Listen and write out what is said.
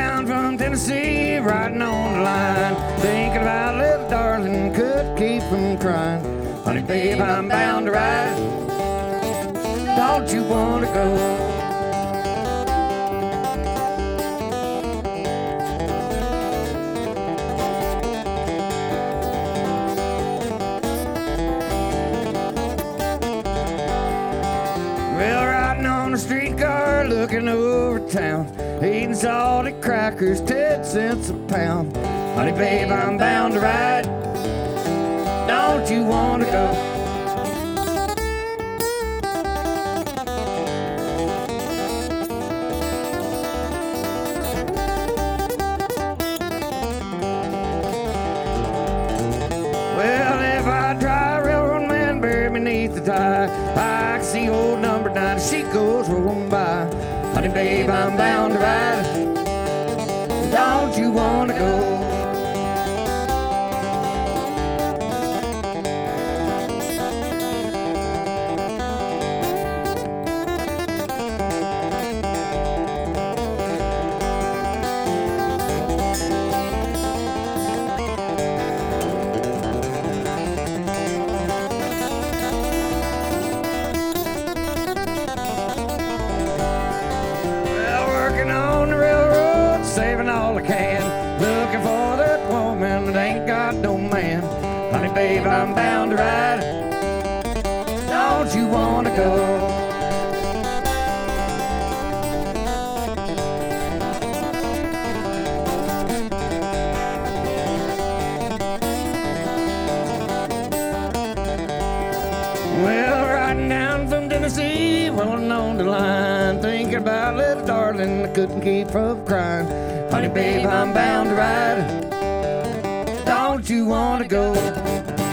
down from Tennessee, riding on the line, thinking about little darling, could keep from crying. Honey, babe, I'm bound to ride. Don't you want to go? Well, riding on a streetcar, looking over town, eating salty crackers, 10 cents a pound. Honey, babe, I'm bound to ride. Don't you want to go? Well, if I drive railroad man buried beneath the tie, I can see old number 9 as she goes rolling by. Honey, babe, I'm bound to ride. Don't you want to go? Saving all I can, looking for that woman that ain't got no man. Honey, babe, I'm bound to ride. Don't you want to go? Well, riding down from Tennessee, rolling on the line, thinking about little darling, I couldn't keep from crying. Honey, babe, I'm bound to ride. Don't you want to go?